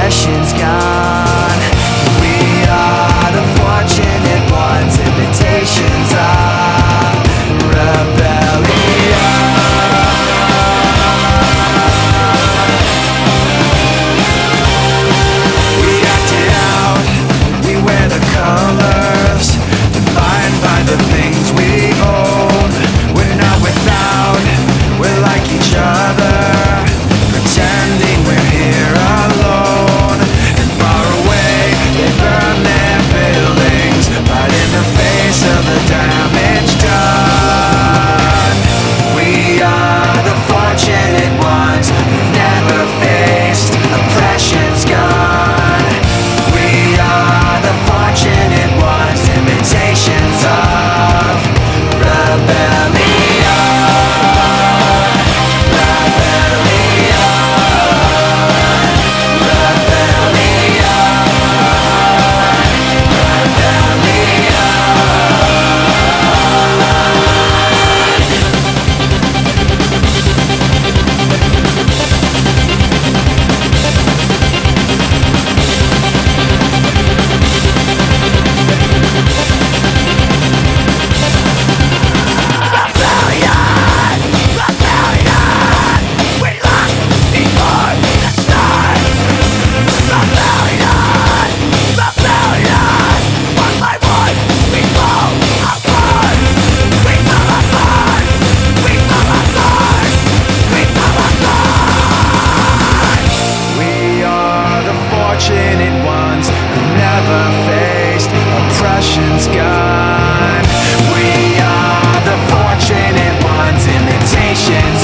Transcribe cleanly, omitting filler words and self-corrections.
oppression's gone. We are the fortunate ones, imitations of rebellion. We act it out, we wear the colors, defined by the things we own. We're not without, we're like each other, pretending we're here alone. And far away, they burn their buildings, right in the face of the damage done. We are the fortunate ones who've never faced oppression's gun. We are the fortunate ones, imitations of rebellion. Fortunate ones who never faced oppression's gun. We are the fortunate ones, imitations